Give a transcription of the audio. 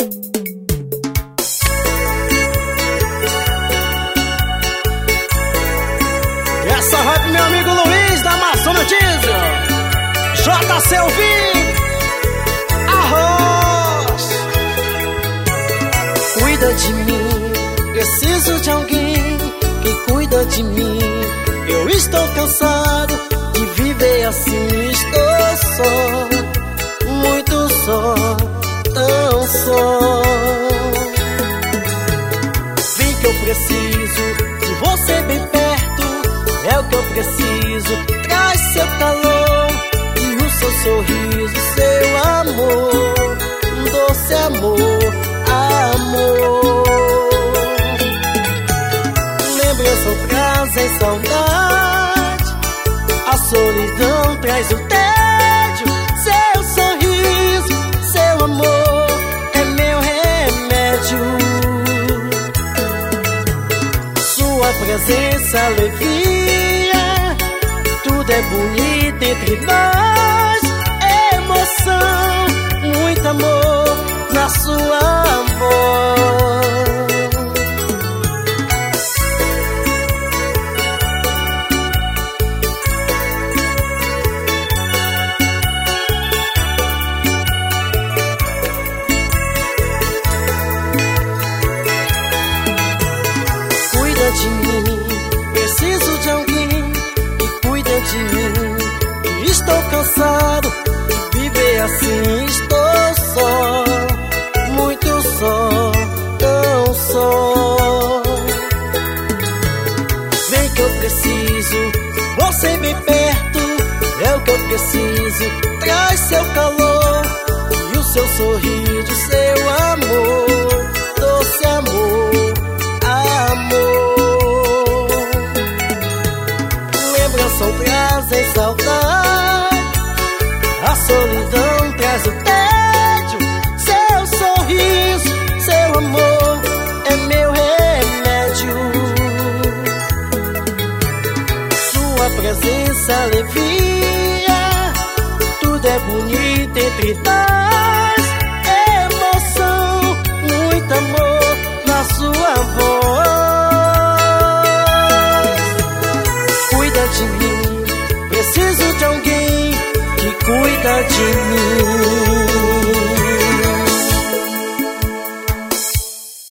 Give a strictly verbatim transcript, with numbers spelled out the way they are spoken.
Essa vai pro meu amigo Luiz da Amazonas Diesel, J C Ouvido, Arroz. Cuida de mim, preciso de alguém que cuida de mim. Eu estou cansado de viver assim, estou só, muito só, tão só. Vem que eu preciso de você bem perto, é o que eu preciso. Traz seu calor e o seu sorriso, seu amor, doce amor, amor. Lembranças trazem saudade, a solidão traz o tédio. Seu sorriso, seu amor é meu remédio. Sua presença alivia, tudo é bonito entre nós. Emoção, muito amor na sua voz. Cuida de mim, preciso de alguém que cuida de mim. Estou cansado de viver assim, estou só, muito só, tão só. Vem que eu preciso, você bem perto, é o que eu preciso. Traz seu calor e o seu sorriso, seu amor, doce amor, amor. Lembranças trazem saudade, a solidão traz o tédio. Seu sorriso, seu amor é meu remédio. Sua presença alivia, tudo é bonito entre nós. Emoção, muito amor na sua voz. Cuida de mim, preciso de alguém que cuida de mim.